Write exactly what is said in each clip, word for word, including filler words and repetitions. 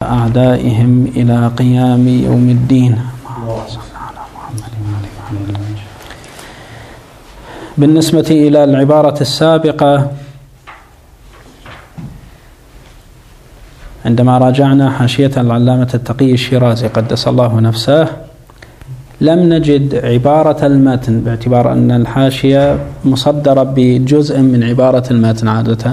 أعدائهم إلى قيام يوم الدين. بالنسبة إلى العبارة السابقة، عندما راجعنا حاشية العلامة التقي الشيرازي قدس الله نفسه، لم نجد عبارة المتن، باعتبار أن الحاشية مصدرة بجزء من عبارة المتن عادة.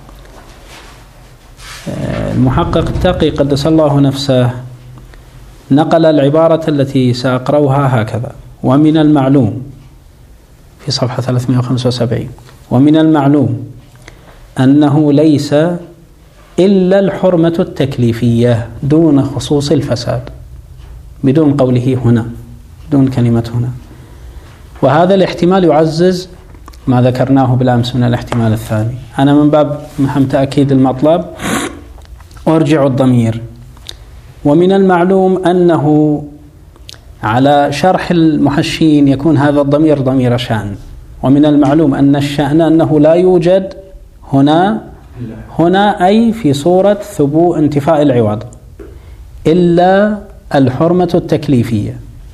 المحقق التقي قدس الله نفسه نقل العبارة التي سأقرأها هكذا: ومن المعلوم، في صفحة ثلاثمائة وخمسة وسبعين، ومن المعلوم أنه ليس إلا الحرمة التكليفية دون خصوص الفساد، بدون قوله هنا، دون كلمة هنا. وهذا الاحتمال يعزز ما ذكرناه بالأمس من الاحتمال الثاني. أنا من باب محم تأكيد المطلب أرجع الضمير. ومن المعلوم أنه على شرح المحشين يكون هذا الضمير ضمير شأن. ومن المعلوم أن الشأن أنه لا يوجد هنا هنا أي في صورة ثبوت انتفاء العوض إلا الحرمة التكليفية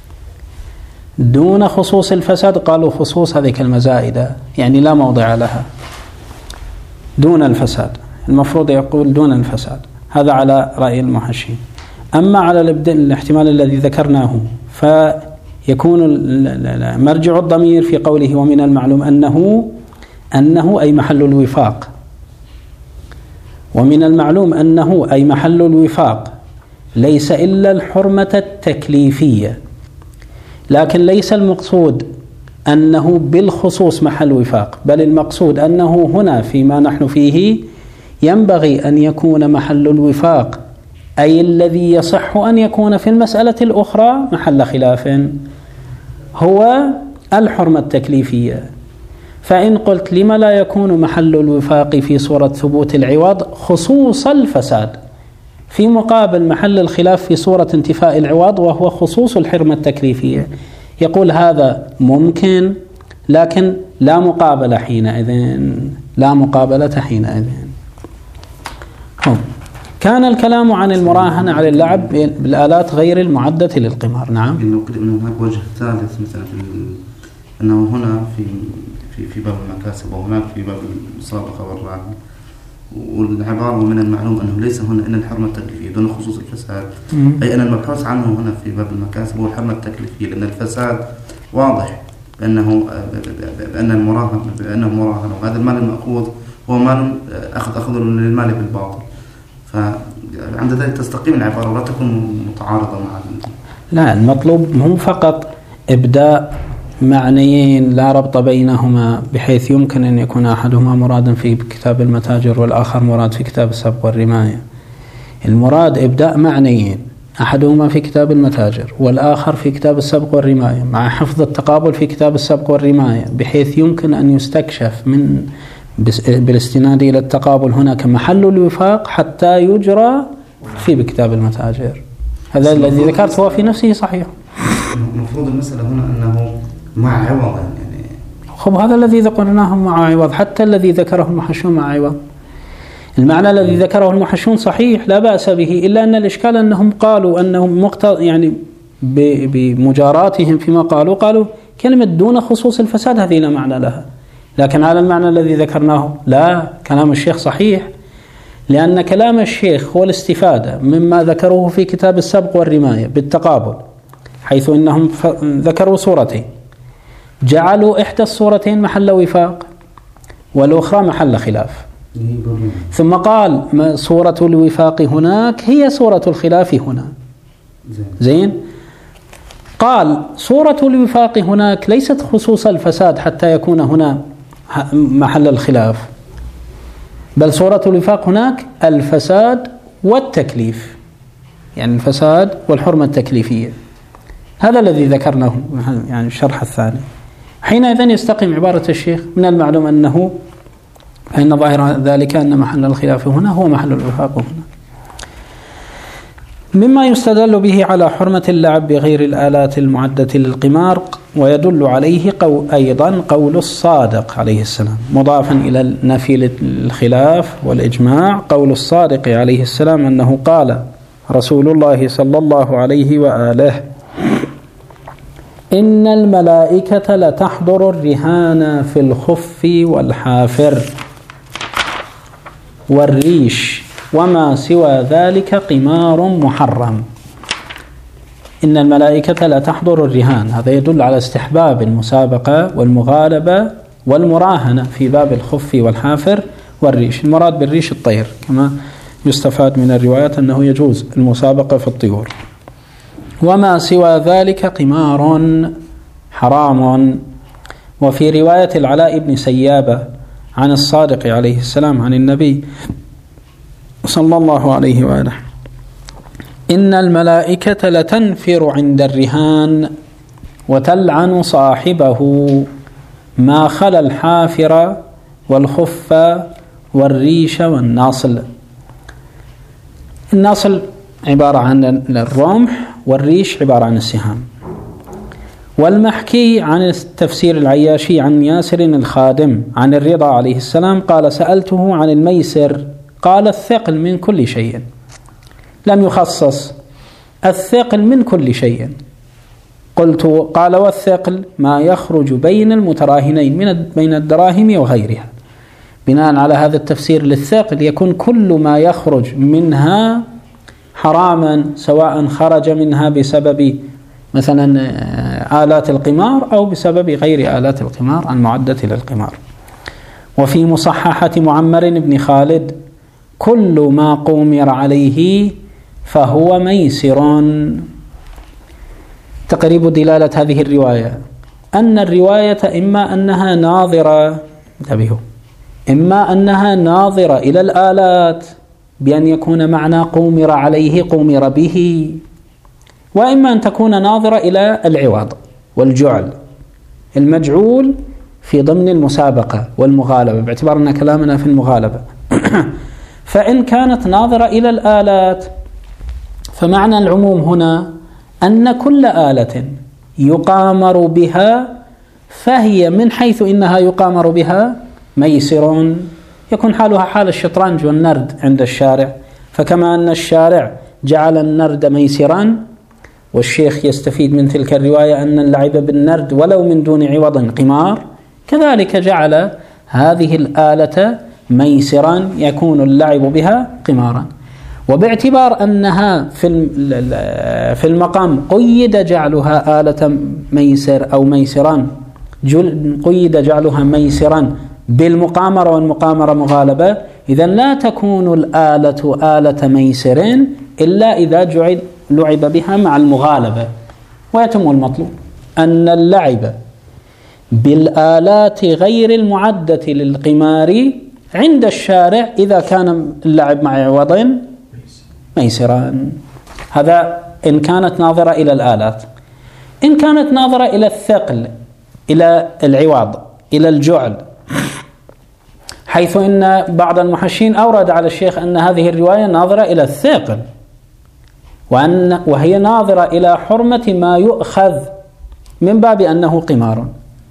دون خصوص الفساد. قالوا خصوص هذه كلمة زائدة، يعني لا موضع لها. دون الفساد، المفروض يقول دون الفساد، هذا على رأي المحشين. أما على الاحتمال الذي ذكرناه فيكون مرجع الضمير في قوله ومن المعلوم أنه أنه أي محل الوفاق. ومن المعلوم أنه أي محل الوفاق ليس إلا الحرمة التكليفية، لكن ليس المقصود أنه بالخصوص محل وفاق، بل المقصود أنه هنا فيما نحن فيه ينبغي أن يكون محل الوفاق، أي الذي يصح أن يكون في المسألة الأخرى محل خلاف، هو الحرمة التكليفية. فإن قلت لما لا يكون محل الوفاق في صورة ثبوت العوض خصوص الفساد في مقابل محل الخلاف في صورة انتفاء العوض وهو خصوص الحرمة التكليفية، يقول هذا ممكن، لكن لا مقابلة حينئذ، لا مقابلة حينئذ. كان الكلام عن المراهنة على اللعب بالآلات غير المعدة للقمار. نعم. لو قلت أنه هناك وجه ثالث مثلا في أنه هنا في في في باب المكاسب وهناك في باب المسابقة والرهن، والعبارة من المعلوم أنه ليس هنا إلا الحرمة التكليفية دون خصوص الفساد، أي أن المبحوث عنه هنا في باب المكاسب هو الحرمة التكليفية، لأن الفساد واضح بأنه بأن المراهن بأنه مراهن، وهذا المال المأخوذ هو مال أخذ أخذ للمال بالباطل. فعند ذلك تستقيم العبارة ولا تكون متعارضة مع. لا، المطلوب مو فقط إبداء معنيين لا ربط بينهما بحيث يمكن أن يكون أحدهما مرادا في كتاب المتاجر والآخر مراد في كتاب السبق والرماية. المراد إبداء معنيين، أحدهما في كتاب المتاجر والآخر في كتاب السبق والرماية، مع حفظ التقابل في كتاب السبق والرماية، بحيث يمكن أن يستكشف من بالاستناد إلى التقابل هناك محل الوفاق حتى يجرى في بكتاب المتاجر. هذا الذي ذكرت هو في نفسه صحيح. المفروض المسألة هنا أنه مع عوض، يعني خب هذا الذي ذكرناه مع عوض، حتى الذي ذكره المحشون مع عوض. المعنى الذي ذكره المحشون صحيح لا بأس به، إلا أن الإشكال أنهم قالوا أنهم مقتض يعني بمجاراتهم فيما قالوا قالوا كلمة دون خصوص الفساد هذه لا معنى لها. لكن على المعنى الذي ذكرناه لا، كلام الشيخ صحيح، لأن كلام الشيخ هو الاستفادة مما ذكروه في كتاب السبق والرماية بالتقابل، حيث إنهم ذكروا صورتين، جعلوا إحدى الصورتين محل وفاق والأخرى محل خلاف، ثم قال صورة الوفاق هناك هي صورة الخلاف هنا. زين، قال صورة الوفاق هناك ليست خصوص الفساد حتى يكون هنا محل الخلاف، بل صورة الوفاق هناك الفساد والتكليف، يعني الفساد والحرمة التكليفية. هذا الذي ذكرناه يعني الشرح الثاني. حينئذ يستقيم عبارة الشيخ من المعلوم أنه فإن ظاهر ذلك أن محل الخلاف هنا هو محل الوفاق هنا. مما يستدل به على حرمة اللعب بغير الآلات المعدة للقمار، ويدل عليه قو أيضا قول الصادق عليه السلام، مضافا إلى نفي الخلاف والإجماع، قول الصادق عليه السلام أنه قال رسول الله صلى الله عليه وآله: إن الملائكة لتحضر الرهان في الخف والحافر والريش وما سوى ذلك قمار محرم. إن الملائكة لتحضر الرهان، هذا يدل على استحباب المسابقة والمغالبة والمراهنة في باب الخف والحافر والريش. المراد بالريش الطير، كما يستفاد من الروايات أنه يجوز المسابقة في الطيور. وما سوى ذلك قمار حرام. وفي رواية العلاء بن سيابة عن الصادق عليه السلام عن النبي صلى الله عليه وآله: إن الملائكة لتنفر عند الرهان وتلعن صاحبه ما خلا الحافر والخف والريش والناصل. الناصل عبارة عن الرمح، والريش عبارة عن السهام. والمحكي عن التفسير العياشي عن ياسر الخادم عن الرضا عليه السلام قال: سألته عن الميسر قال: الثقل من كل شيء. لم يخصص الثقل من كل شيء. قلت: قال: والثقل ما يخرج بين المتراهنين من بين الدراهم وغيرها. بناء على هذا التفسير للثقل يكون كل ما يخرج منها حراما، سواء خرج منها بسبب مثلا آلات القمار أو بسبب غير آلات القمار المعدة للقمار. وفي مصححة معمر بن خالد: كل ما قومر عليه فهو ميسر. تقريب دلالة هذه الرواية أن الرواية إما أنها ناظرة انتبهوا إما أنها ناظرة إلى الآلات بأن يكون معنى قومر عليه قومر به، وإما أن تكون ناظرة إلى العوض والجعل المجعول في ضمن المسابقة والمغالبة، باعتبار أن كلامنا في المغالبة. فإن كانت ناظرة إلى الآلات فمعنى العموم هنا أن كل آلة يقامر بها فهي من حيث إنها يقامر بها ميسر، يكون حالها حال الشطرنج والنرد عند الشارع. فكما أن الشارع جعل النرد ميسرا، والشيخ يستفيد من تلك الرواية أن اللعب بالنرد ولو من دون عوض قمار، كذلك جعل هذه الآلة ميسرا يكون اللعب بها قمارا. وباعتبار أنها في المقام قيد جعلها آلة ميسر أو ميسرا، قيد جعلها ميسرا بالمقامرة، والمقامرة مغالبة، إذن لا تكون الآلة آلة ميسر إلا إذا جعل لعب بها مع المغالبة. ويتم المطلوب أن اللعب بالآلات غير المعدة للقمار عند الشارع إذا كان اللعب مع عوض ميسرا. هذا إن كانت ناظرة إلى الآلات. إن كانت ناظرة إلى الثقل، إلى العوض، إلى الجعل، حيث إن بعض المحشين أورد على الشيخ أن هذه الرواية ناظرة إلى الثقل، وأن وهي ناظرة إلى حرمة ما يؤخذ من باب أنه قمار،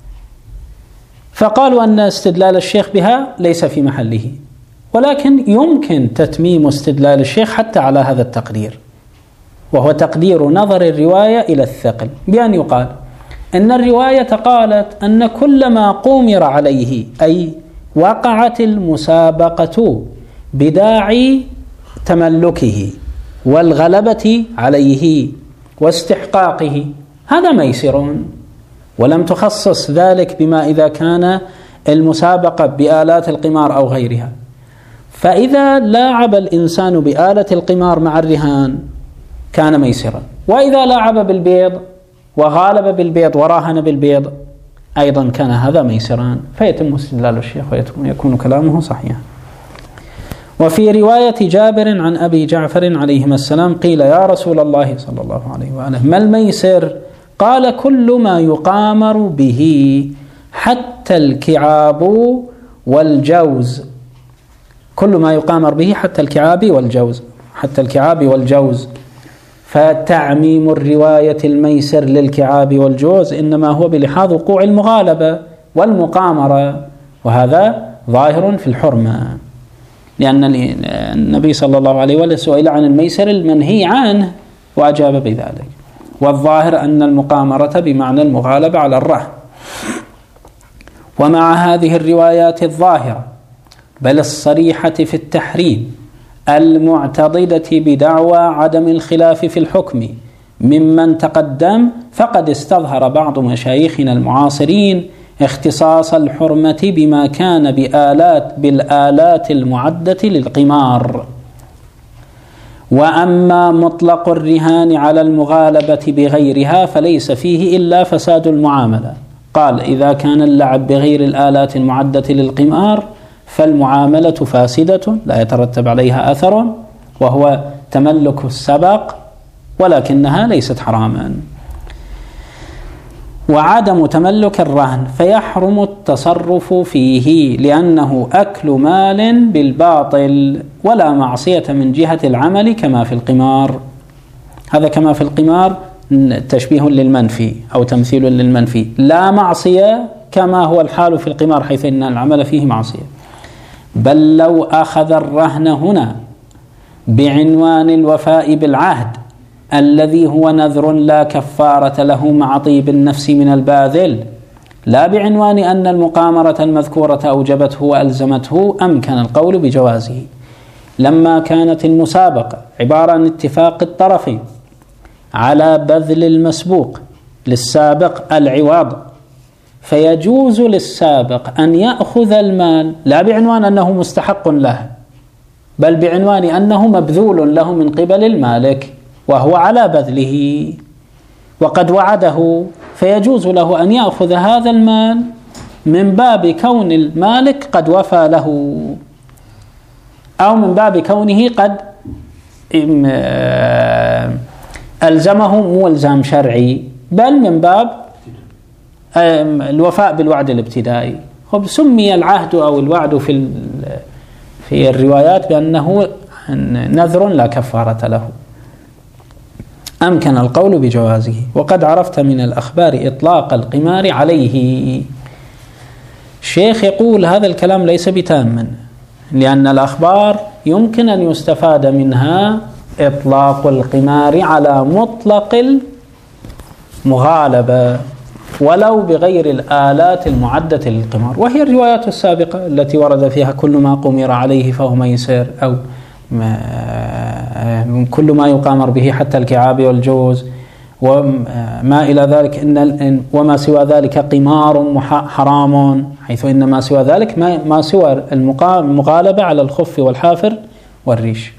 فقالوا أن استدلال الشيخ بها ليس في محله. ولكن يمكن تتميم استدلال الشيخ حتى على هذا التقدير، وهو تقدير نظر الرواية إلى الثقل، بأن يقال أن الرواية قالت أن كل ما قومر عليه، أي وقعت المسابقة بداعي تملكه والغلبة عليه واستحقاقه، هذا ميسر، ولم تخصص ذلك بما إذا كان المسابقة بآلات القمار أو غيرها. فإذا لاعب الإنسان بآلة القمار مع الرهان كان ميسرا، وإذا لاعب بالبيض وغالب بالبيض وراهن بالبيض أيضا كان هذا ميسران، فيتم استدلال الشيخ ويكون كلامه صحيحا. وفي رواية جابر عن أبي جعفر عليهما السلام قيل: يا رسول الله صلى الله عليه وآله ما الميسر؟ قال: كل ما يقامر به حتى الكعاب والجوز. كل ما يقامر به حتى الكعاب والجوز، حتى الكعاب والجوز. فتعميم الرواية الميسر للكعاب والجوز إنما هو بلحاظ وقوع المغالبة والمقامرة، وهذا ظاهر في الحرمة، لأن النبي صلى الله عليه وسلم سئل عن الميسر المنهي عنه وأجاب بذلك. والظاهر أن المقامرة بمعنى المغالبة على الرهن. ومع هذه الروايات الظاهرة بل الصريحة في التحريم المعتضدة بدعوى عدم الخلاف في الحكم ممن تقدم، فقد استظهر بعض مشايخنا المعاصرين اختصاص الحرمة بما كان بآلات بالآلات المعدة للقمار. وأما مطلق الرهان على المغالبة بغيرها فليس فيه إلا فساد المعاملة. قال: إذا كان اللعب بغير الآلات المعدة للقمار فالمعاملة فاسدة لا يترتب عليها أثر، وهو تملك السبق، ولكنها ليست حراما. وعدم تملك الرهن فيحرم التصرف فيه لأنه أكل مال بالباطل ولا معصية من جهة العمل كما في القمار. هذا كما في القمار تشبيه للمنفي أو تمثيل للمنفي، لا معصية كما هو الحال في القمار حيث أن العمل فيه معصية. بل لو أخذ الرهن هنا بعنوان الوفاء بالعهد الذي هو نذر لا كفارة له مع طيب النفس من الباذل، لا بعنوان أن المقامرة المذكورة أوجبته وألزمته، أمكن القول بجوازه. لما كانت المسابقة عبارة عن اتفاق الطرفين على بذل المسبوق للسابق العوض، فيجوز للسابق أن يأخذ المال لا بعنوان أنه مستحق له، بل بعنوان أنه مبذول له من قبل المالك وهو على بذله وقد وعده، فيجوز له أن يأخذ هذا المال من باب كون المالك قد وفى له، أو من باب كونه قد ألزمه مو إلزام شرعي، بل من باب الوفاء بالوعد الابتدائي. سمي العهد أو الوعد في في الروايات بأنه نذر لا كفارة له، أمكن القول بجوازه. وقد عرفت من الأخبار إطلاق القمار عليه. الشيخ يقول هذا الكلام ليس بتام، لأن الأخبار يمكن أن يستفاد منها إطلاق القمار على مطلق المغالبة ولو بغير الآلات المعدة للقمار، وهي الروايات السابقة التي ورد فيها كل ما قمر عليه فهو ميسر، أو ما كل ما يقامر به حتى الكعاب والجوز وما إلى ذلك، إن وما سوى ذلك قمار حرام، حيث إن ما سوى ذلك ما سوى المغالبة على الخف والحافر والريش.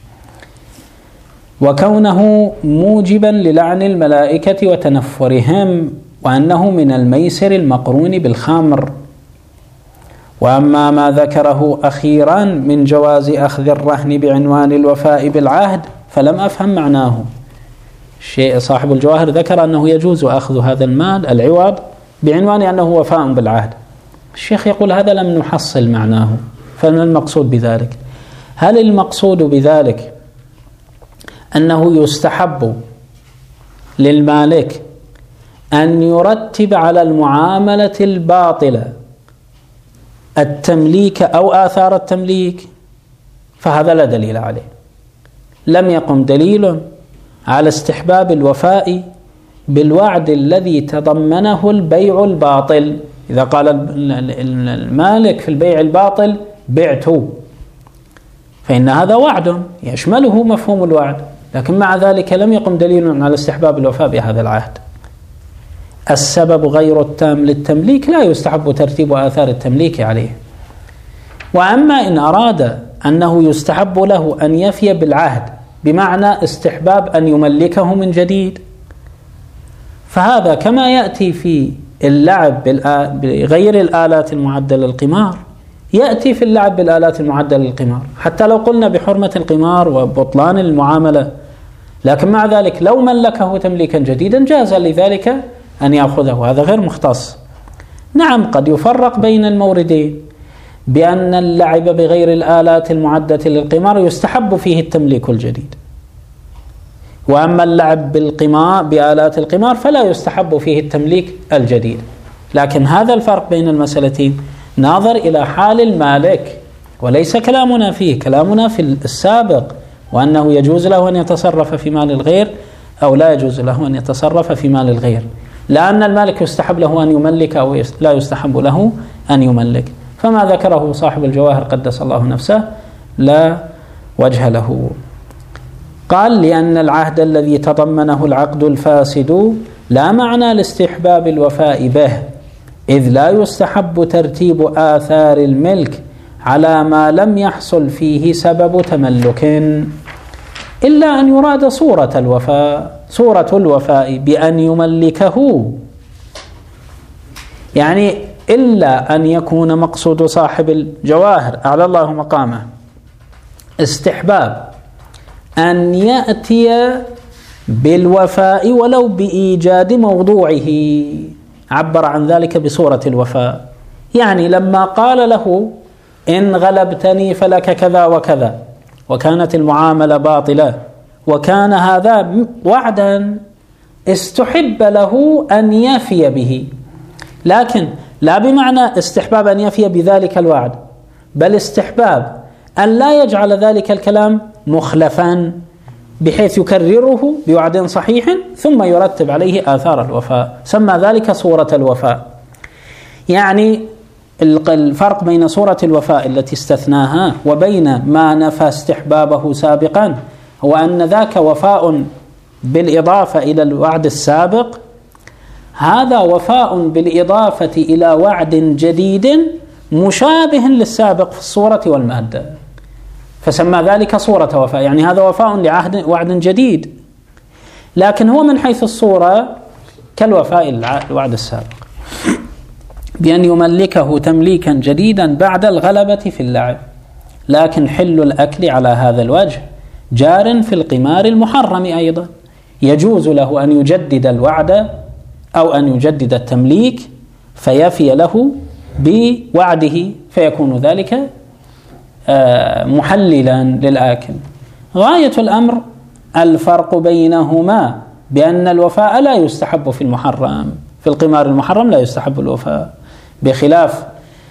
وكونه موجبا للعن الملائكة وتنفرهم، وأنه من الميسر المقرون بالخمر. وأما ما ذكره أخيرا من جواز أخذ الرهن بعنوان الوفاء بالعهد فلم أفهم معناه. الشيء صاحب الجواهر ذكر أنه يجوز أخذ هذا المال العوض بعنوان أنه وفاء بالعهد. الشيخ يقول هذا لم نحصل معناه، فما المقصود بذلك؟ هل المقصود بذلك أنه يستحب للمالك أن يرتب على المعاملة الباطلة التمليك أو آثار التمليك؟ فهذا لا دليل عليه. لم يقم دليل على استحباب الوفاء بالوعد الذي تضمنه البيع الباطل. إذا قال المالك في البيع الباطل بعت، فإن هذا وعد يشمله مفهوم الوعد، لكن مع ذلك لم يقم دليل على استحباب الوفاء بهذا العهد. السبب غير التام للتمليك لا يستحب ترتيب آثار التمليك عليه. وأما إن أراد أنه يستحب له أن يفي بالعهد بمعنى استحباب أن يملكه من جديد، فهذا كما يأتي في اللعب بغير الآلات المعدة للقمار يأتي في اللعب بالآلات المعدة للقمار، حتى لو قلنا بحرمة القمار وبطلان المعاملة، لكن مع ذلك لو ملكه تمليكا جديدا جاز لذلك أن يأخذه، هذا غير مختص. نعم قد يفرق بين الموردين بأن اللعب بغير الآلات المعدة للقمار يستحب فيه التمليك الجديد، وأما اللعب بالقمار بآلات القمار فلا يستحب فيه التمليك الجديد. لكن هذا الفرق بين المسألتين ناظر إلى حال المالك وليس كلامنا فيه، كلامنا في السابق، وأنه يجوز له أن يتصرف في مال الغير أو لا يجوز له أن يتصرف في مال الغير، لأن المالك يستحب له أن يملك أو لا يستحب له أن يملك. فما ذكره صاحب الجواهر قدس الله نفسه لا وجه له. قال: لأن العهد الذي تضمنه العقد الفاسد لا معنى لاستحباب الوفاء به، إذ لا يستحب ترتيب آثار الملك على ما لم يحصل فيه سبب تملك، إلا أن يراد صورة الوفاء صورة الوفاء بأن يملكه، يعني إلا أن يكون مقصود صاحب الجواهر أعلى الله مقامه استحباب أن يأتي بالوفاء ولو بإيجاد موضوعه، عبر عن ذلك بصورة الوفاء. يعني لما قال له: إن غلبتني فلك كذا وكذا، وكانت المعاملة باطلة، وكان هذا وعدا استحب له أن يفي به، لكن لا بمعنى استحباب أن يفي بذلك الوعد، بل استحباب أن لا يجعل ذلك الكلام مخلفا بحيث يكرره بوعد صحيح ثم يرتب عليه آثار الوفاء، سمى ذلك صورة الوفاء. يعني الفرق بين صورة الوفاء التي استثناها وبين ما نفى استحبابه سابقا هو أن ذاك وفاء بالإضافة إلى الوعد السابق، هذا وفاء بالإضافة إلى وعد جديد مشابه للسابق في الصورة والمادة، فسمى ذلك صورة وفاء. يعني هذا وفاء لعهد وعد جديد، لكن هو من حيث الصورة كالوفاء الوعد السابق، بأن يملكه تمليكا جديدا بعد الغلبة في اللعب. لكن حل الأكل على هذا الوجه جار في القمار المحرم أيضا، يجوز له أن يجدد الوعد أو أن يجدد التمليك فيفي له بوعده، فيكون ذلك محللا للآكل. غاية الأمر الفرق بينهما بأن الوفاء لا يستحب في المحرم، في القمار المحرم لا يستحب الوفاء، بخلاف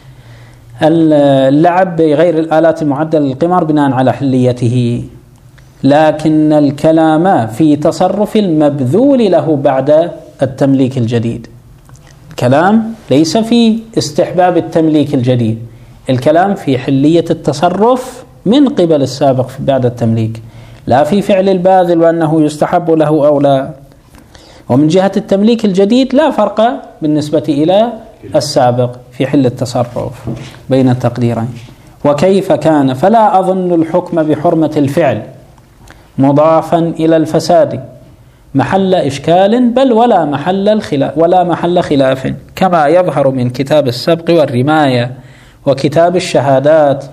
اللعب بغير الآلات المعدة للقمار بناء على حليته. لكن الكلام في تصرف المبذول له بعد التمليك الجديد، الكلام ليس في استحباب التمليك الجديد، الكلام في حلية التصرف من قبل السابق بعد التمليك، لا في فعل الباذل وأنه يستحب له أو لا. ومن جهة التمليك الجديد لا فرق بالنسبة إلى السابق في حل التصرف بين التقديرين. وكيف كان فلا أظن الحكم بحرمة الفعل مضافا إلى الفساد محل إشكال، بل ولا محل الخلاف ولا محل خلاف، كما يظهر من كتاب السبق والرماية وكتاب الشهادات.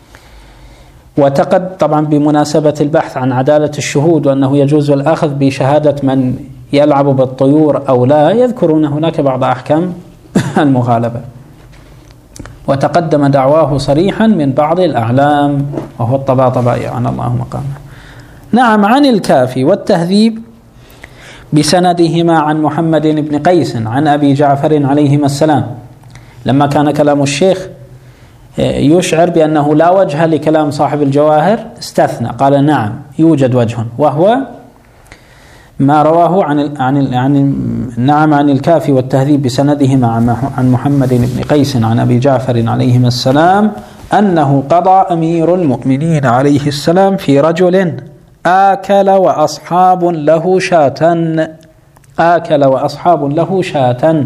وتقد طبعا بمناسبة البحث عن عدالة الشهود وأنه يجوز الأخذ بشهادة من يلعب بالطيور أو لا، يذكرون هناك بعض أحكام المغالبة. وتقدم دعواه صريحا من بعض الأعلام وهو الطباطبائي عن الله مقامه. نعم. عن الكافي والتهذيب بسندهما عن محمد بن قيس عن أبي جعفر عليهما السلام، لما كان كلام الشيخ يشعر بأنه لا وجه لكلام صاحب الجواهر استثنى، قال نعم يوجد وجه، وهو ما رواه عن عن عن نعم عن الكافي والتهذيب بسندهما عن محمد بن قيس عن أبي جعفر عليهما السلام أنه قضى أمير المؤمنين عليه السلام في رجل آكل وأصحاب له شاة آكل وأصحاب له شاة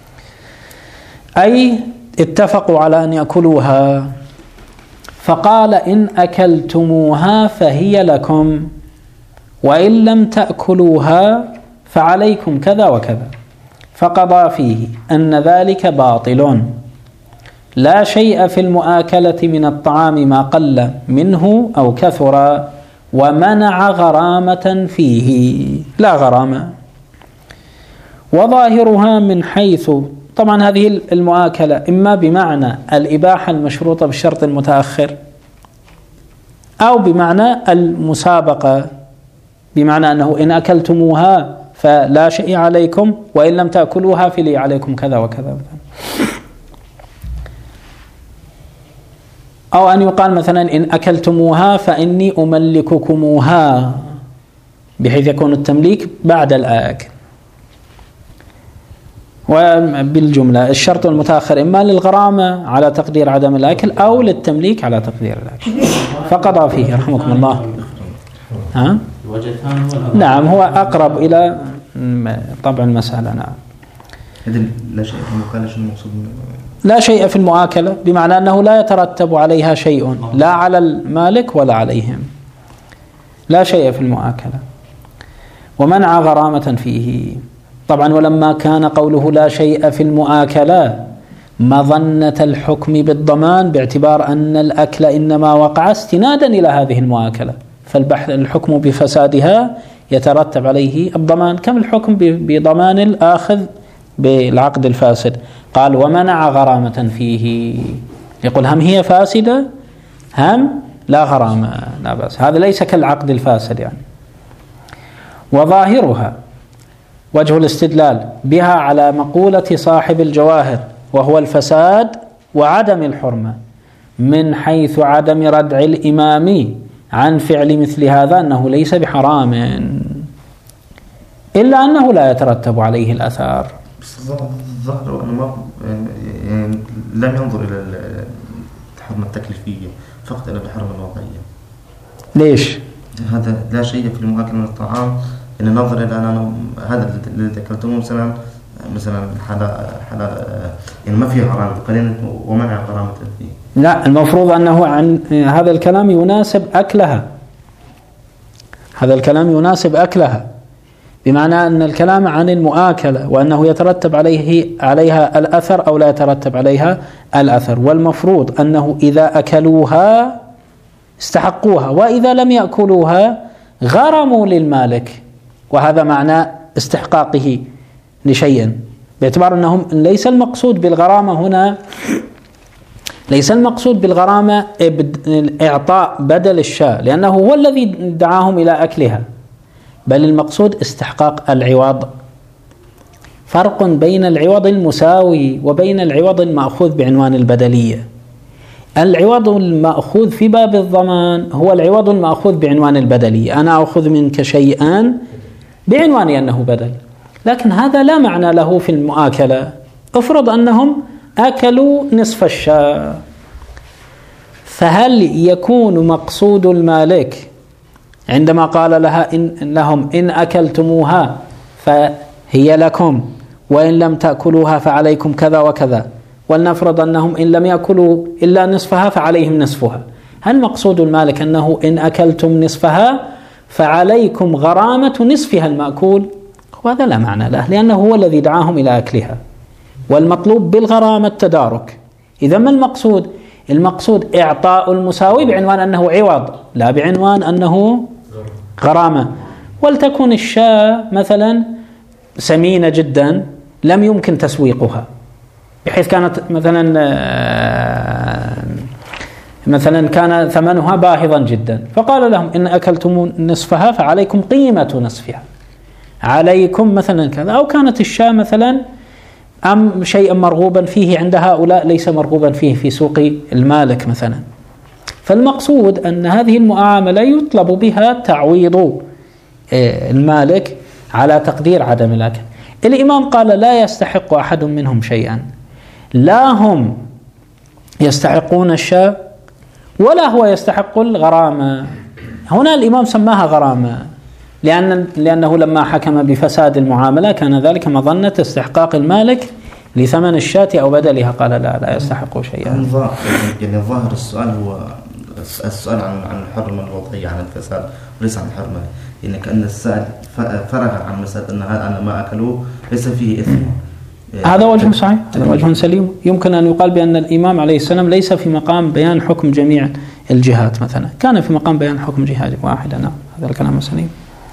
أي اتفقوا على أن يأكلوها، فقال إن أكلتموها فهي لكم، وإن لم تأكلوها فعليكم كذا وكذا، فقضى فيه أن ذلك باطل، لا شيء في المؤاكلة من الطعام ما قل منه أو كثر، ومنع غرامة فيه، لا غرامة. وظاهرها من حيث طبعا هذه المؤاكلة إما بمعنى الإباحة المشروطة بالشرط المتأخر، أو بمعنى المسابقة، بمعنى أنه إن أكلتموها فلا شيء عليكم، وإن لم تأكلوها فلي عليكم كذا وكذا. أو أن يقال مثلا إن أكلتموها فإني أملككموها، بحيث يكون التمليك بعد الآكل. وبالجملة الشرط المتأخر إما للغرامة على تقدير عدم الأكل أو للتمليك على تقدير الأكل. فقضى فيه رحمكم الله. ها؟ نعم هو أقرب إلى طبع المسألة. نعم. لا شيء في المؤاكلة. شو المقصود؟ لا شيء في المؤاكلة بمعنى أنه لا يترتب عليها شيء لا على المالك ولا عليهم. لا شيء في المؤاكلة. ومنع غرامة فيه. طبعا ولما كان قوله لا شيء في المؤاكلة مظنة الحكم بالضمان باعتبار أن الأكل إنما وقع استنادا إلى هذه المؤاكلة، فالبحث الحكم بفسادها يترتب عليه الضمان، كم الحكم بضمان الآخذ بالعقد الفاسد. قال ومنع غرامة فيه، يقول هم هي فاسدة هم لا غرامة لا بأس، هذا ليس كالعقد الفاسد يعني. وظاهرها وجه الاستدلال بها على مقولة صاحب الجواهر وهو الفساد وعدم الحرمة، من حيث عدم ردع الإمام عن فعل مثل هذا أنه ليس بحرام إلا أنه لا يترتب عليه الأثار. الظاهر أنه ما يعني لم ينظر إلى الحرمة التكليفية فقط إلى الحرمة الوضعية. ليش؟ هذا لا شيء في المؤاكلة من الطعام، إن نظر إلى أنه هذا اللي ذكرتموه مثلا مثلا حلا حلا يعني ما فيه حرام قليلا ومنع غرامة فيه. لا، المفروض أنه عن هذا الكلام يناسب أكلها، هذا الكلام يناسب أكلها، بمعنى أن الكلام عن المؤاكلة وأنه يترتب عليه عليها الأثر أو لا يترتب عليها الأثر، والمفروض أنه إذا أكلوها استحقوها وإذا لم يأكلوها غرموا للمالك، وهذا معنى استحقاقه لشيء، باعتبار أنهم ليس المقصود بالغرامة هنا ليس المقصود بالغرامة إعطاء بدل الشاة لأنه هو الذي دعاهم إلى أكلها، بل المقصود استحقاق العوض. فرق بين العوض المساوي وبين العوض المأخوذ بعنوان البدلية. العوض المأخوذ في باب الضمان هو العوض المأخوذ بعنوان البدلية، أنا أخذ منك شيئا بعنوان أنه بدل، لكن هذا لا معنى له في المؤاكلة. افرض أنهم أكلوا نصف الشاة، فهل يكون مقصود المالك عندما قال لها إن لهم إن أكلتموها فهي لكم وإن لم تأكلوها فعليكم كذا وكذا، ولنفرض أنهم إن لم يأكلوا إلا نصفها فعليهم نصفها، هل مقصود المالك أنه إن أكلتم نصفها فعليكم غرامة نصفها المأكول؟ وهذا لا معنى له، لأنه هو الذي دعاهم إلى أكلها، والمطلوب بالغرامة التدارك. إذا ما المقصود؟ المقصود إعطاء المساوي بعنوان أنه عوض لا بعنوان أنه غرامة. ولتكن الشاة مثلا سمينة جدا لم يمكن تسويقها، بحيث كانت مثلا مثلا كان ثمنها باهظا جدا، فقال لهم إن أكلتم نصفها فعليكم قيمة نصفها، عليكم مثلا كذا. أو كانت الشاة مثلا أم شيئا مرغوبا فيه عند هؤلاء ليس مرغوبا فيه في سوق المالك مثلا. فالمقصود أن هذه المعاملة يطلب بها تعويض المالك على تقدير عدم الأكل. الإمام قال لا يستحق أحد منهم شيئا، لا هم يستحقون الشاة ولا هو يستحق الغرامة. هنا الإمام سماها غرامة لأن لأنه لما حكم بفساد المعاملة كان ذلك مظنة استحقاق المالك لثمن الشاة أو بدلها، قال لا لا يستحق شيئا. يعني ظاهر السؤال هو السؤال عن عن الحرمة الوضعية، عن الفساد وليس عن الحرمة، يعني كأن السائل فرغ عن مسألة أن هذا ما أكلوه ليس فيه إثم. هذا وجه صحيح، هذا وجه سليم. يمكن أن يقال بأن الإمام عليه السلام ليس في مقام بيان حكم جميع الجهات مثلا، كان في مقام بيان حكم جهة واحدة. نعم هذا الكلام سليم.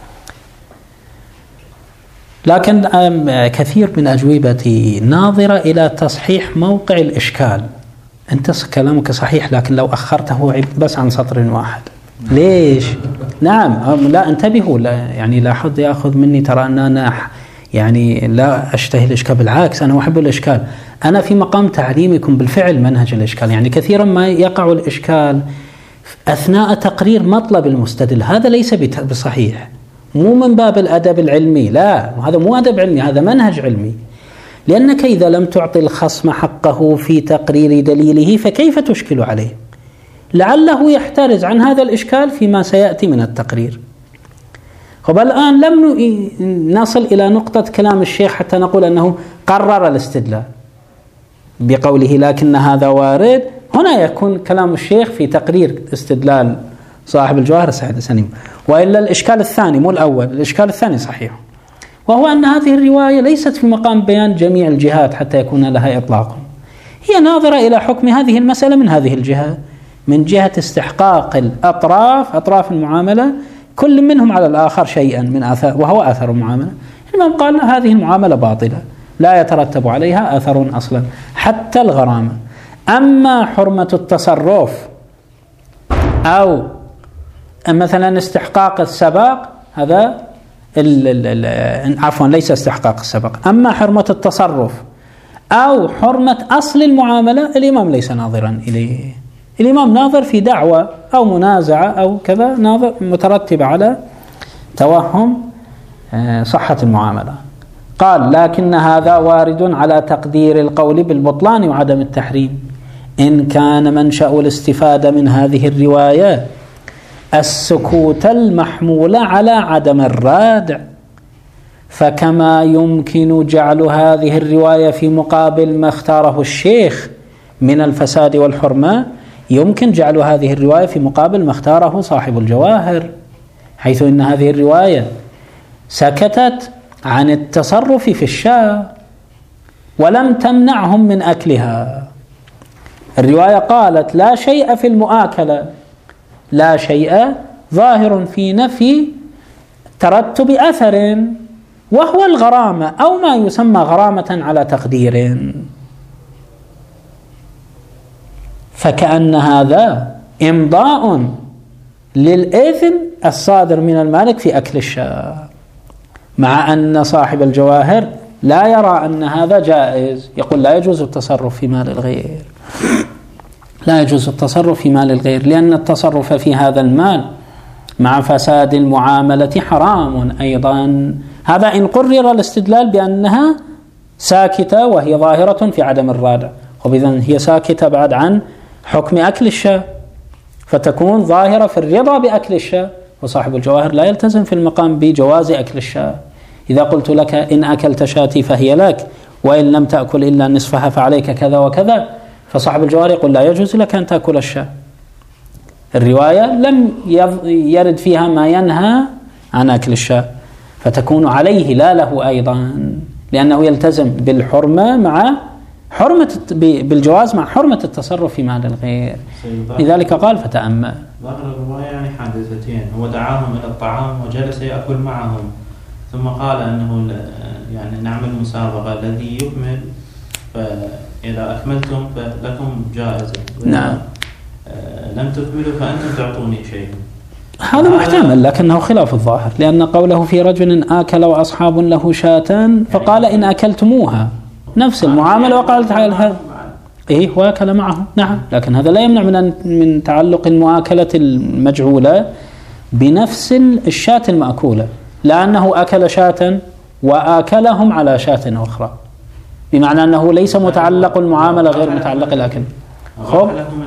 لكن كثير من أجوبتي ناظرة إلى تصحيح موقع الإشكال. أنت كلامك صحيح لكن لو أخرته بس عن سطر واحد ليش؟ نعم لا انتبهوا، لا يعني لا حد يأخذ مني ترى أن أنا يعني لا أشتهي الإشكال، بالعكس أنا أحب الإشكال. أنا في مقام تعليمكم بالفعل منهج الإشكال. يعني كثيرا ما يقع الإشكال أثناء تقرير مطلب المستدل، هذا ليس بصحيح، مو من باب الأدب العلمي، لا هذا مو أدب علمي، هذا منهج علمي. لأنك إذا لم تعطي الخصم حقه في تقرير دليله فكيف تشكل عليه؟ لعله يحترز عن هذا الإشكال فيما سيأتي من التقرير. خب الآن لم نصل إلى نقطة كلام الشيخ حتى نقول أنه قرر الاستدلال بقوله لكن هذا وارد. هنا يكون كلام الشيخ في تقرير استدلال صاحب الجواهر السنيم. وإلا الإشكال الثاني مو الأول، الإشكال الثاني صحيح، وهو أن هذه الرواية ليست في مقام بيان جميع الجهات حتى يكون لها إطلاق، هي ناظرة إلى حكم هذه المسألة من هذه الجهة، من جهة استحقاق الأطراف أطراف المعاملة كل منهم على الآخر شيئا من آثار، وهو آثر المعاملة. الإمام قال هذه المعاملة باطلة لا يترتب عليها أثر أصلا حتى الغرامة. أما حرمة التصرف أو مثلا استحقاق السبق، هذا عفوا ليس استحقاق السبق، أما حرمة التصرف أو حرمة أصل المعاملة الإمام ليس ناظرا إليه. الإمام ناظر في دعوة أو منازعة أو كذا، ناظر مترتب على توهم صحة المعاملة. قال لكن هذا وارد على تقدير القول بالبطلان وعدم التحريم إن كان منشأ الاستفادة من هذه الرواية السكوت المحمول على عدم الرادع، فكما يمكن جعل هذه الرواية في مقابل ما اختاره الشيخ من الفساد والحرمة، يمكن جعل هذه الرواية في مقابل ما اختاره صاحب الجواهر، حيث إن هذه الرواية سكتت عن التصرف في الشاة ولم تمنعهم من أكلها. الرواية قالت لا شيء في المؤاكلة، لا شيء ظاهر في نفي ترتب أثر وهو الغرامة أو ما يسمى غرامة على تقدير، فكأن هذا إمضاء للإذن الصادر من المالك في أكل الشاة، مع أن صاحب الجواهر لا يرى أن هذا جائز، يقول لا يجوز التصرف في مال الغير، لا يجوز التصرف في مال الغير، لأن التصرف في هذا المال مع فساد المعاملة حرام أيضا. هذا إن قرر الاستدلال بأنها ساكتة وهي ظاهرة في عدم الرادع، وبإذن هي ساكتة بعد عن حكم أكل الشاة، فتكون ظاهرة في الرضا بأكل الشاة، وصاحب الجواهر لا يلتزم في المقام بجواز أكل الشاة. إذا قلت لك إن أكلت شاتي فهي لك وإن لم تأكل إلا نصفها فعليك كذا وكذا، فصاحب الجواهر يقول لا يجوز لك أن تأكل الشاة. الرواية لم يرد فيها ما ينهى عن أكل الشاة، فتكون عليه لا له أيضا، لأنه يلتزم بالحرمة مع حرمة بالجواز مع حرمة التصرف في مال الغير. لذلك قال فتأمل. ظاهر الرواية يعني حادثتين، هو دعاهم إلى الطعام وجلس يأكل معهم، ثم قال أنه يعني نعمل مسابقة الذي يكمل فإذا أكملتم فلكم جائزة، نعم لم تكملوا فأنتم تعطوني شيء. هذا محتمل لكنه خلاف الظاهر، لأن قوله في رجل آكل وأصحاب له شاة فقال إن أكلتموها نفس المعاملة، وقال تعالى هذا إيه وأكل معه، نعم، لكن هذا لا يمنع من من تعلق المؤاكلة المجعولة بنفس الشاة المأكولة، لأنه أكل شاة وآكلهم على شاة أخرى، بمعنى أنه ليس متعلق المعاملة غير متعلق الأكل. خب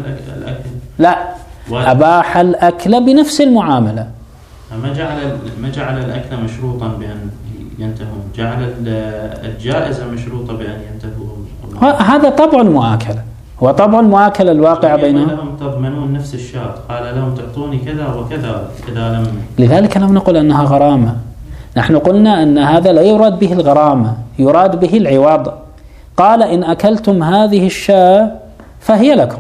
لا، أباح الأكل بنفس المعاملة، ما جعل ما جعل الأكل مشروطا بأن ينتهون، جعل الجائزة مشروطة بأن ينتهوا. هذا طبع المؤاكلة، هو طبع المؤاكلة الواقع بينهم. لهم تضمنون نفس الشاة، قال لهم تعطوني كذا وكذا إذا لم. لذلك لم نقل أنها غرامة، نحن قلنا أن هذا لا يراد به الغرامة، يراد به العوض. قال إن أكلتم هذه الشاة فهي لكم،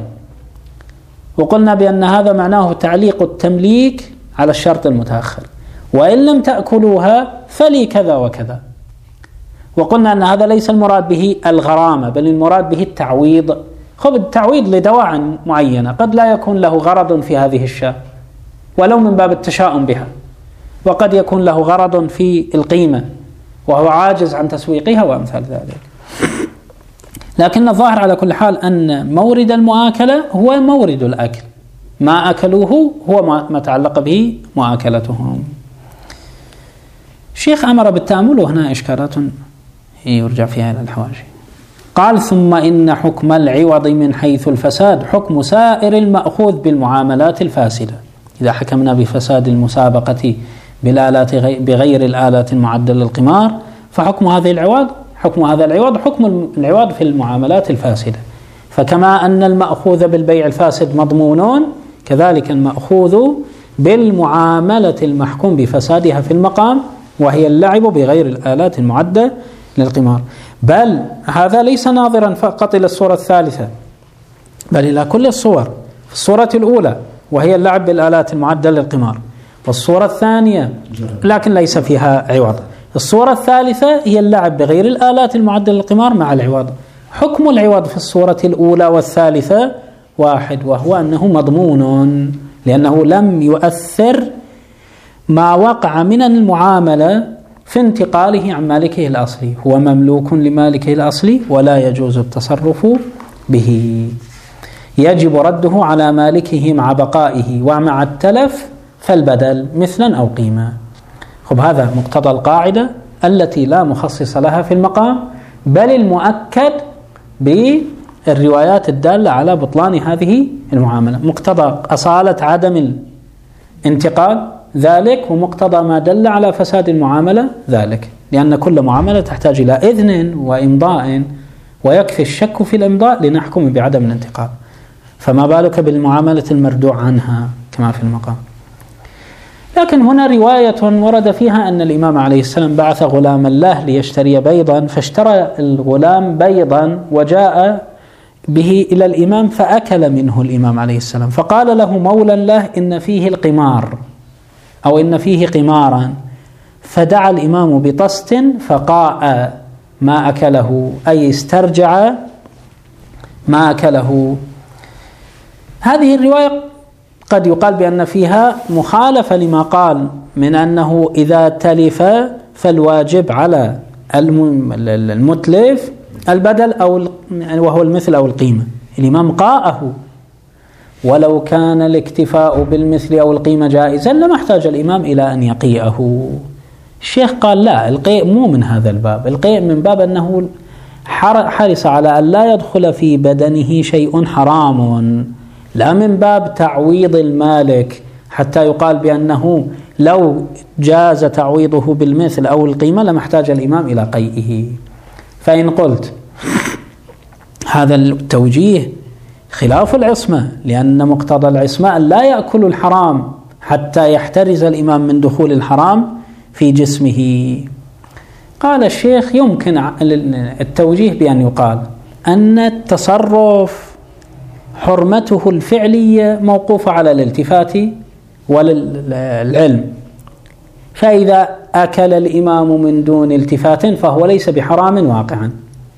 وقلنا بأن هذا معناه تعليق التمليك على الشرط المتأخر، وإن لم تأكلوها فلي كذا وكذا. وقلنا أن هذا ليس المراد به الغرامة، بل المراد به التعويض. خب التعويض لدواع معينة قد لا يكون له غرض في هذه الشاة ولو من باب التشاؤم بها، وقد يكون له غرض في القيمة، وهو عاجز عن تسويقها وأمثال ذلك. لكن الظاهر على كل حال أن مورد المؤاكلة هو مورد الأكل، ما أكلوه هو ما تعلق به مؤاكلتهم. الشيخ أمر بالتأمل، وهنا إشكالات يرجع فيها إلى الحواشي. قال: ثم إن حكم العوض من حيث الفساد حكم سائر المأخوذ بالمعاملات الفاسدة. إذا حكمنا بفساد المسابقة بالآلات بغير الآلات المعدة للقمار، فحكم هذه العوض حكم هذا العوض حكم العوض في المعاملات الفاسدة. فكما أن المأخوذ بالبيع الفاسد مضمون، كذلك المأخوذ بالمعاملة المحكوم بفسادها في المقام، وهي اللعب بغير الآلات المعدة للقمار. بل هذا ليس ناظرا فقط إلى الصورة الثالثة، بل إلى كل الصور. في الصورة الأولى وهي اللعب بالآلات المعدة للقمار، والصورة الثانية لكن ليس فيها عوض. الصورة الثالثة هي اللعب بغير الآلات المعدة للقمار مع العوض. حكم العوض في الصورة الأولى والثالثة واحد، وهو أنه مضمون، لأنه لم يؤثر ما وقع من المعاملة في انتقاله عن مالكه الأصلي. هو مملوك لمالكه الأصلي ولا يجوز التصرف به، يجب رده على مالكه مع بقائه، ومع التلف فالبدل مثلا أو قيمة. خب هذا مقتضى القاعدة التي لا مخصص لها في المقام، بل المؤكد بالروايات الدالة على بطلان هذه المعاملة. مقتضى أصالة عدم الانتقال ذلك، ومقتضى ما دل على فساد المعاملة ذلك، لأن كل معاملة تحتاج إلى إذن وإمضاء، ويكفي الشك في الإمضاء لنحكم بعدم الانتقال، فما بالك بالمعاملة المردوع عنها كما في المقام. لكن هنا رواية ورد فيها أن الإمام عليه السلام بعث غلاما له ليشتري بيضا، فاشترى الغلام بيضا وجاء به إلى الإمام فأكل منه الإمام عليه السلام، فقال له مولى له إن فيه القمار أو إن فيه قمارا، فدعا الإمام بطست فقاء ما أكله، أي استرجع ما أكله. هذه الرواية قد يقال بأن فيها مخالفة لما قال من أنه إذا تلف فالواجب على المتلف البدل أو وهو المثل أو القيمة. الإمام قاءه، ولو كان الاكتفاء بالمثل أو القيمة جائزا لما احتاج الإمام إلى أن يقيئه. الشيخ قال لا، القيء مو من هذا الباب، القيء من باب أنه حرص على أن لا يدخل في بدنه شيء حرام، لا من باب تعويض المالك حتى يقال بأنه لو جاز تعويضه بالمثل أو القيمة لما احتاج الإمام إلى قيئه. فإن قلت هذا التوجيه خلاف العصمة، لأن مقتضى العصمة لا يأكل الحرام حتى يحترز الإمام من دخول الحرام في جسمه. قال الشيخ يمكن التوجيه بأن يقال أن التصرف حرمته الفعلية موقوفة على الالتفات والعلم، فإذا أكل الإمام من دون التفات فهو ليس بحرام واقعا.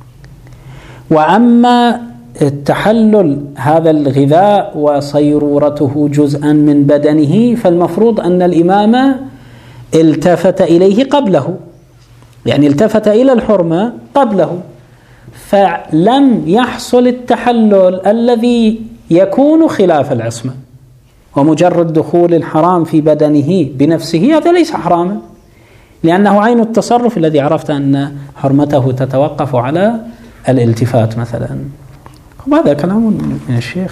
وأما التحلل هذا الغذاء وصيرورته جزءا من بدنه، فالمفروض أن الإمام التفت إليه قبله، يعني التفت إلى الحرمة قبله، فلم يحصل التحلل الذي يكون خلاف العصمة. ومجرد دخول الحرام في بدنه بنفسه هذا ليس حراما، لأنه عين التصرف الذي عرفت أن حرمته تتوقف على الالتفات مثلا. وهذا كلام من الشيخ.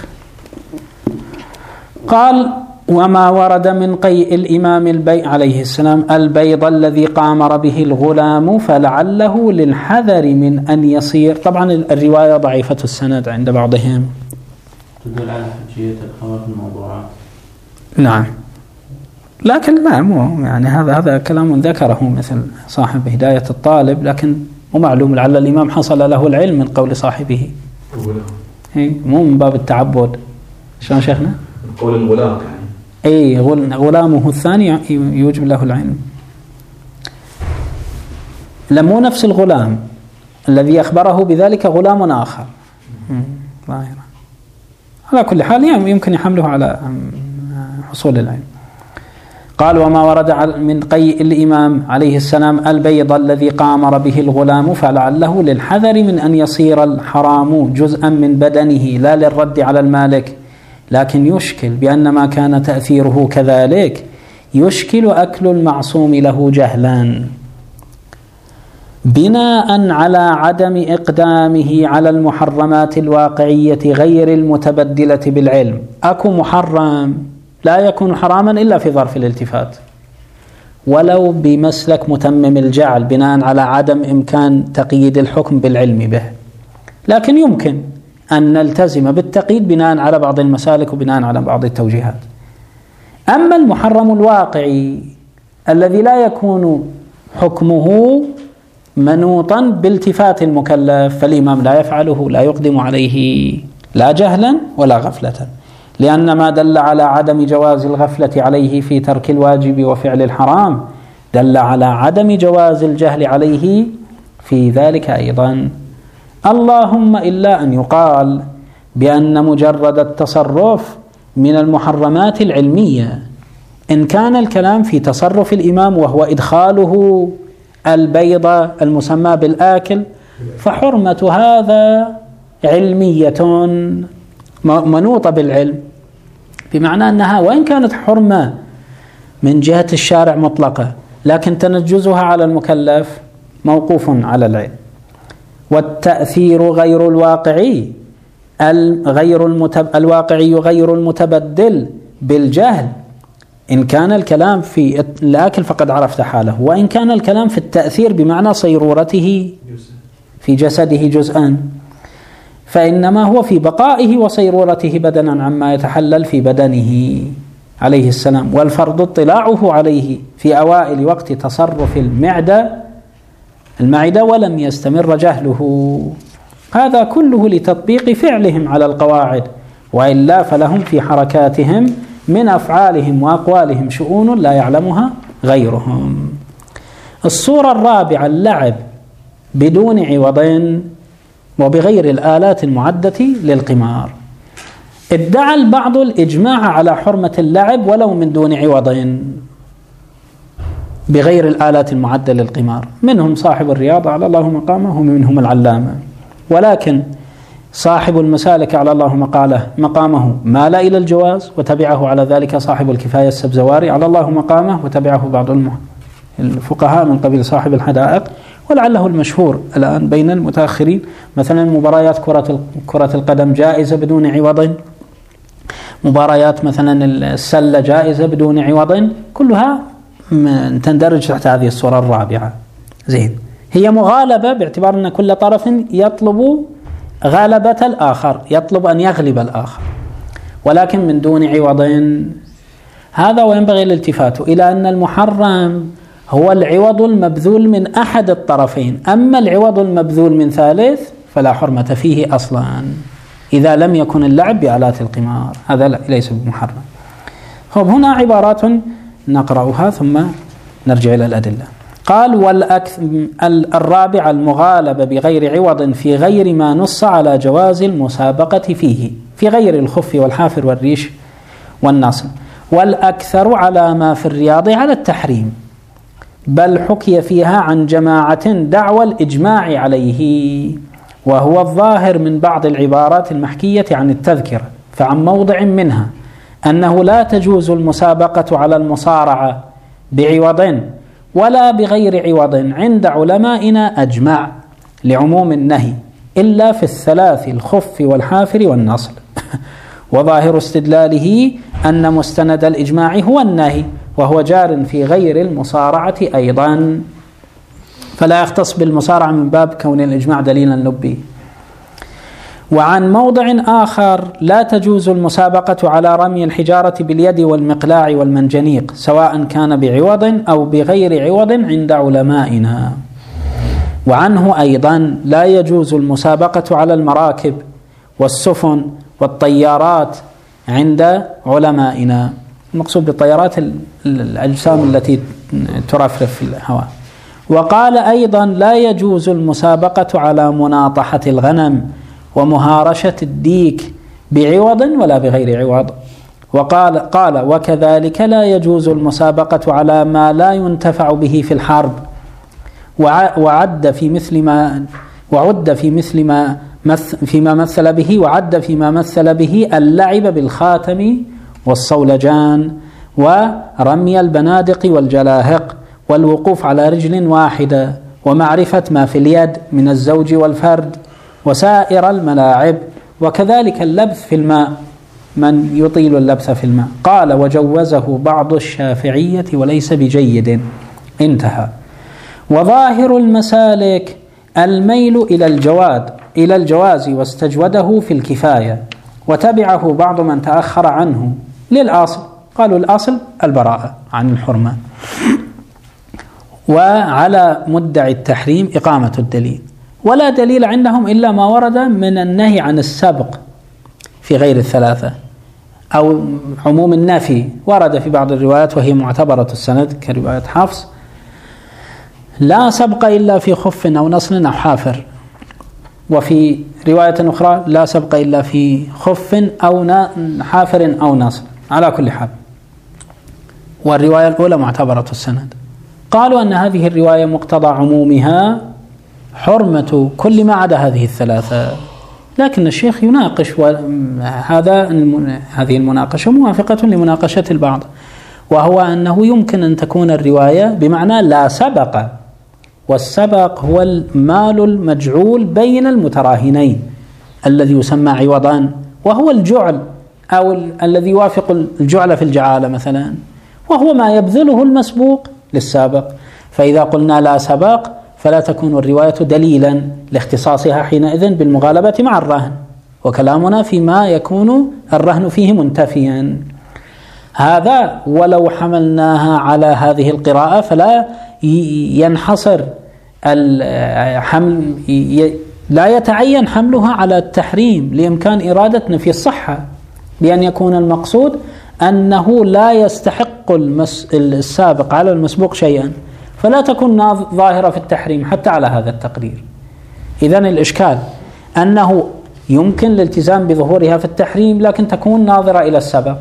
قال وما ورد من قيء الإمام البيع عليه السلام البيض الذي قامر به الغلام فلعله للحذر من أن يصير. طبعا الرواية ضعيفة السند عند بعضهم، تدل على حجية الخبر في الموضوعات. نعم، لكن لا مو يعني هذا هذا كلام ذكره مثل صاحب هداية الطالب، لكن مو معلوم لعل الإمام حصل له العلم من قول صاحبه، مو من باب التعبد. شلون شيخنا؟ قول الغلام يعني اي غلامه الثاني يوجب له العلم، لمو نفس الغلام الذي أخبره بذلك غلام آخر ظاهرا. على كل حال يمكن يحمله على حصول العلم. قال وما ورد من قيء الإمام عليه السلام البيض الذي قامر به الغلام فلعله للحذر من أن يصير الحرام جزءا من بدنه لا للرد على المالك، لكن يشكل بأن ما كان تأثيره كذلك يشكل أكل المعصوم له جهلا بناء على عدم إقدامه على المحرمات الواقعية غير المتبدلة بالعلم. أكو محرم لا يكون حراما إلا في ظرف الالتفات ولو بمسلك متمم الجعل بناء على عدم إمكان تقييد الحكم بالعلم به، لكن يمكن أن نلتزم بالتقييد بناء على بعض المسالك وبناء على بعض التوجيهات. أما المحرم الواقعي الذي لا يكون حكمه منوطا بالتفات المكلف فالإمام لا يفعله، لا يقدم عليه لا جهلا ولا غفلة، لأن ما دل على عدم جواز الغفلة عليه في ترك الواجب وفعل الحرام دل على عدم جواز الجهل عليه في ذلك أيضا. اللهم إلا أن يقال بأن مجرد التصرف من المحرمات العلمية، إن كان الكلام في تصرف الإمام وهو إدخاله البيضة المسمى بالآكل فحرمة هذا علمية منوطة بالعلم، بمعنى أنها وإن كانت حرمة من جهة الشارع مطلقة لكن تنجزها على المكلف موقوف على العلم. والتأثير غير الواقعي غير المتب... الواقعي غير المتبدل بالجهل، إن كان الكلام في الأكل فقد عرفت حاله، وإن كان الكلام في التأثير بمعنى صيرورته في جسده جزءا فإنما هو في بقائه وصيرورته بدنا عما يتحلل في بدنه عليه السلام، والفرض اطلاعه عليه في أوائل وقت تصرف المعدة المعدة ولم يستمر جهله. هذا كله لتطبيق فعلهم على القواعد، وإلا فلهم في حركاتهم من أفعالهم وأقوالهم شؤون لا يعلمها غيرهم. الصورة الرابعة اللعب بدون عوض وبغير الآلات المعدة للقمار. ادعى البعض الإجماع على حرمة اللعب ولو من دون عوض بغير الآلات المعدة للقمار، منهم صاحب الرياضة على الله مقامه ومنهم العلامة، ولكن صاحب المسالك على الله مقاله مقامه مال إلى الجواز وتبعه على ذلك صاحب الكفاية السبزواري على الله مقامه وتبعه بعض الفقهاء من قبيل صاحب الحدائق، ولعله المشهور الآن بين المتأخرين مثلا مباريات كرة كرة القدم جائزة بدون عوض، مباريات مثلا السلة جائزة بدون عوض، كلها تندرج تحت هذه الصورة الرابعة. زين، هي مغالبة باعتبار أن كل طرف يطلب غالبة الآخر، يطلب أن يغلب الآخر، ولكن من دون عوض. هذا وينبغي الالتفات إلى أن المحرم هو العوض المبذول من أحد الطرفين، أما العوض المبذول من ثالث فلا حرمة فيه أصلا إذا لم يكن اللعب بآلات القمار، هذا ليس بمحرم. خب، هنا عبارات نقرأها ثم نرجع إلى الأدلة. قال والأكث الرابع المغالبة بغير عوض في غير ما نص على جواز المسابقة فيه، في غير الخف والحافر والريش والناصب، والأكثر على ما في الرياض على التحريم، بل حكي فيها عن جماعة دعوى الإجماع عليه، وهو الظاهر من بعض العبارات المحكية عن التذكرة، فعن موضع منها أنه لا تجوز المسابقة على المصارعة بعوض ولا بغير عوض عند علمائنا أجمع لعموم النهي إلا في الثلاث الخف والحافر والنصل وظاهر استدلاله أن مستند الإجماع هو النهي، وهو جار في غير المصارعة أيضا، فلا يختص بالمصارعة من باب كون الإجماع دليلا لبي. وعن موضع آخر لا تجوز المسابقة على رمي الحجارة باليد والمقلاع والمنجنيق سواء كان بعوض أو بغير عوض عند علمائنا. وعنه أيضا لا يجوز المسابقة على المراكب والسفن والطيارات عند علمائنا، المقصود بالطيارات الأجسام التي ترفرف في الهواء. وقال أيضا لا يجوز المسابقة على مناطحة الغنم ومهارشة الديك بعوض ولا بغير عوض، وقال قال وكذلك لا يجوز المسابقة على ما لا ينتفع به في الحرب، وعد في مثل ما وعد في مثل ما فيما مثل به وعد فيما مثل به اللعب بالخاتم والصولجان ورمي البنادق والجلاهق والوقوف على رجل واحدة ومعرفة ما في اليد من الزوج والفرد وسائر الملاعب، وكذلك اللبث في الماء من يطيل اللبث في الماء. قال وجوزه بعض الشافعية وليس بجيد. انتهى. وظاهر المسالك الميل إلى الجواد إلى الجواز واستجوده في الكفاية، وتبعه بعض من تأخر عنه للأصل، قالوا الأصل البراءة عن الحرمة. وعلى مدعي التحريم إقامة الدليل، ولا دليل عندهم إلا ما ورد من النهي عن السبق في غير الثلاثة، أو عموم النفي ورد في بعض الروايات وهي معتبرة السند كرواية حفص: لا سبق إلا في خف أو نصل أو حافر. وفي رواية أخرى لا سبق إلا في خف أو حافر أو نصل. على كل حال، والرواية الأولى معتبرة السند. قالوا أن هذه الرواية مقتضى عمومها حرمة كل ما عدا هذه الثلاثة، لكن الشيخ يناقش، وهذا هذه المناقشة موافقة لمناقشة البعض، وهو أنه يمكن أن تكون الرواية بمعنى لا سبق، والسبق هو المال المجعول بين المتراهنين الذي يسمى عوضان، وهو الجعل أو الذي يوافق الجعل في الجعالة مثلا، وهو ما يبذله المسبوق للسابق. فإذا قلنا لا سبق فلا تكون الرواية دليلا لاختصاصها حينئذ بالمغالبة مع الرهن، وكلامنا فيما يكون الرهن فيه منتفيا. هذا ولو حملناها على هذه القراءة فلا ينحصر الحمل، لا يتعين حملها على التحريم لإمكان إرادة نفي الصحة، بأن يكون المقصود أنه لا يستحق السابق على المسبوق شيئا، فلا تكون ظاهرة في التحريم حتى على هذا التقدير. إذن الإشكال أنه يمكن الالتزام بظهورها في التحريم لكن تكون ناظرة إلى السبق،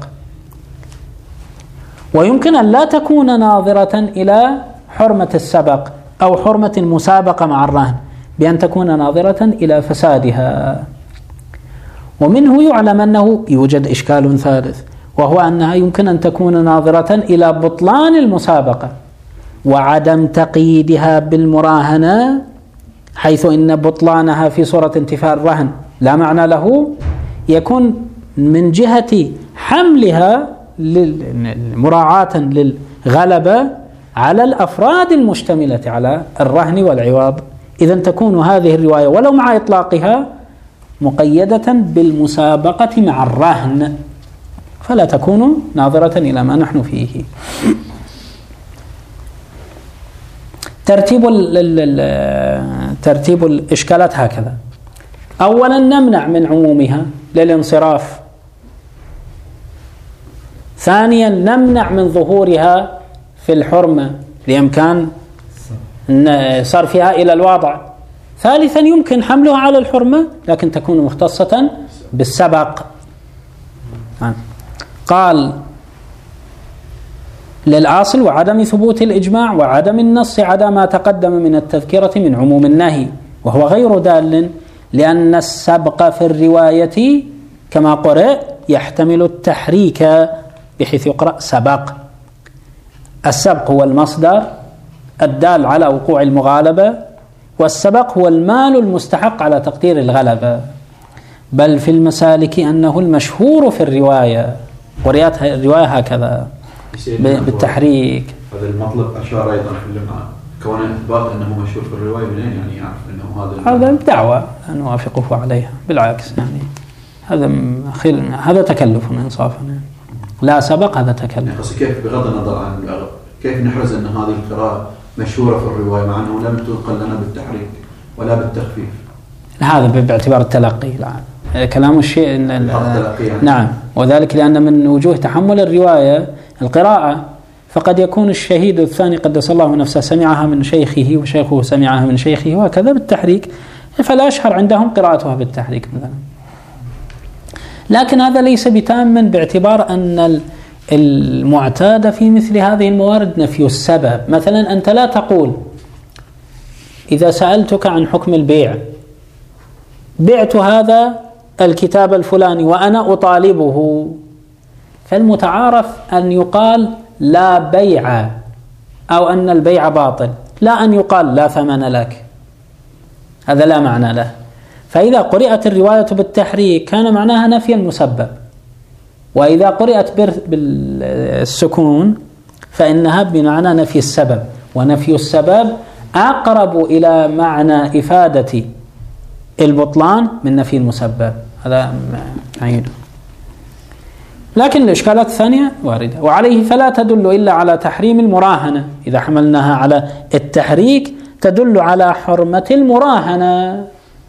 ويمكن أن لا تكون ناظرة إلى حرمة السبق أو حرمة المسابقة مع الرهن، بأن تكون ناظرة إلى فسادها. ومنه يعلم أنه يوجد إشكال ثالث، وهو أنها يمكن أن تكون ناظرة إلى بطلان المسابقة وعدم تقييدها بالمراهنة، حيث إن بطلانها في صورة انتفاء الرهن لا معنى له، يكون من جهة حملها مراعاة للغلبة على الأفراد المشتملة على الرهن والعوض. إذن تكون هذه الرواية ولو مع إطلاقها مقيدة بالمسابقة مع الرهن، فلا تكون ناظرة إلى ما نحن فيه. ترتيب ترتيب الإشكالات هكذا: أولا نمنع من عمومها للانصراف، ثانيا نمنع من ظهورها في الحرمة لإمكان صرفها إلى الواضع، ثالثا يمكن حملها على الحرمة لكن تكون مختصة بالسبق. قال للأصل وعدم ثبوت الإجماع وعدم النص عدا ما تقدم من التذكرة من عموم النهي، وهو غير دال، لأن السبق في الرواية كما قرأ يحتمل التحريك بحيث يقرأ سبق. السبق هو المصدر الدال على وقوع المغالبة، والسبق هو المال المستحق على تقدير الغلبة. بل في المسالك أنه المشهور في الرواية، وريات الرواية هكذا بالتحريك. هذا المطلب أشار أيضا في اللمعة كون إثبات أنه مشهور في الرواية، منين يعني يعرف أنه هذا؟ هذا دعوة أن نوافقه عليها، بالعكس يعني هذا خل... هذا تكلف إنصافا، لا سبق هذا تكلف. يعني كيف بغض النظر عن الأغلب كيف نحرز أن هذه القراءة مشهورة في الرواية مع أنه لم تنقل لنا بالتحريك ولا بالتخفيف؟ هذا باعتبار التلقي، لا كلام الشيء يعني. نعم، وذلك لأن من وجوه تحمل الرواية القراءة، فقد يكون الشهيد الثاني قدس الله نفسه سمعها من شيخه وشيخه سمعها من شيخه وهكذا بالتحريك، فلا أشهر عندهم قراءتها بالتحريك مثلا. لكن هذا ليس بتاما باعتبار أن المعتاد في مثل هذه الموارد نفي السبب. مثلا أنت لا تقول إذا سألتك عن حكم البيع، بعت هذا الكتاب الفلاني وأنا أطالبه، فالمتعارف أن يقال لا بيع أو أن البيع باطل، لا أن يقال لا ثمن لك، هذا لا معنى له. فإذا قرأت الرواية بالتحريك كان معناها نفي المسبب، وإذا قرأت بالسكون فإنها بمعنى نفي السبب، ونفي السبب أقرب إلى معنى إفادة البطلان من نفي المسبب. هذا نعيده. لكن الإشكالات الثانية واردة. وعليه فلا تدل إلا على تحريم المراهنة، إذا حملناها على التحريك تدل على حرمة المراهنة،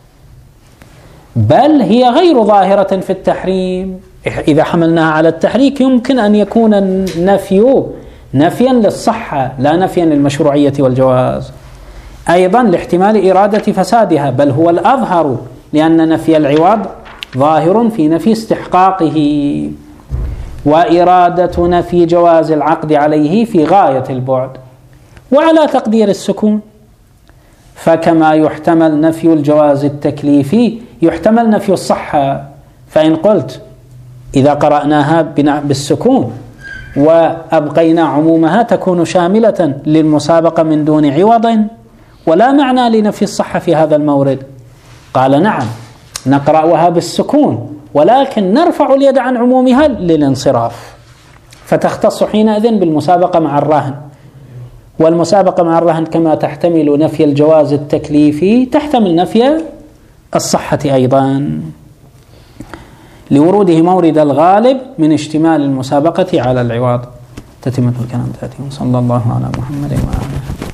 بل هي غير ظاهرة في التحريم. إذا حملناها على التحريك يمكن أن يكون النفي نفيا للصحة لا نفيا للمشروعية والجواز، أيضا لاحتمال إرادة فسادها، بل هو الأظهر، لأن نفي العوض ظاهر في نفي استحقاقه، وإرادة نفي جواز العقد عليه في غاية البعد. وعلى تقدير السكون فكما يحتمل نفي الجواز التكليفي يحتمل نفي الصحة. فإن قلت إذا قرأناها بالسكون وأبقينا عمومها تكون شاملة للمسابقة من دون عوض، ولا معنى لنفي الصحة في هذا المورد. قال نعم نقرأها بالسكون، ولكن نرفع اليد عن عمومها للانصراف، فتختص حينئذ بالمسابقة مع الرهن. والمسابقة مع الرهن كما تحتمل نفي الجواز التكليفي تحتمل نفي الصحة أيضا، لوروده مورد الغالب من اشتمال المسابقة على العوض. تتمة الكلام تأتي. صلى الله على محمد وعلى آله.